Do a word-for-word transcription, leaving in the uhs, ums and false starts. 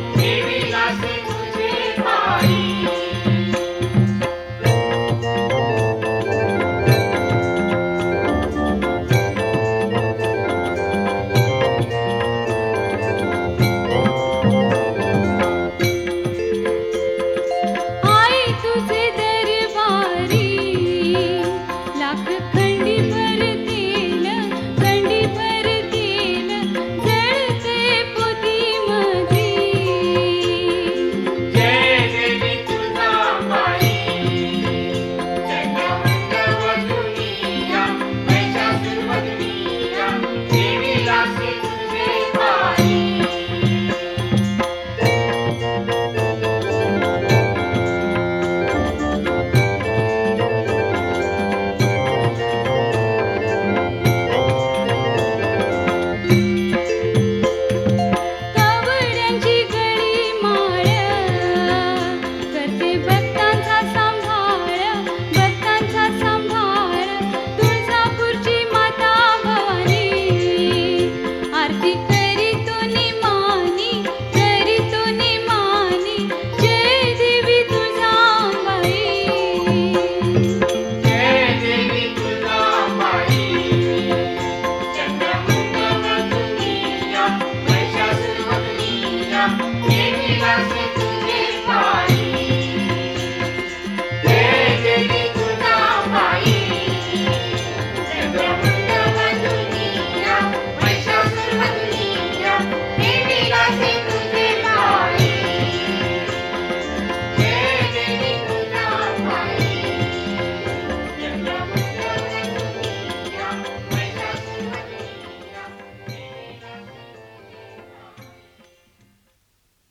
देवीलासे तुझे पायी. आई तुझे दरबारी लाख खंडी भर तेल खंडी भर तेल जळते पोतीमधी. जय देवी तुळजाबाई, चंद्रमंड वधुनिया, महिषासुरमर्दिनिया, देवीलासे तुझे पायी. कावड्यांची गळी माळ करते भक्तांचा सांभाळ भक्तांचा सांभाळ. तुळजापूरची माता भवानी आरती करीतो निमानी करीतो निमानी. जय देवी तुळजाबाई. जय देवी तुळजाबाई, चंद्रमंड वधुनिया, महिषासुरमर्दिनिया, देवीलासे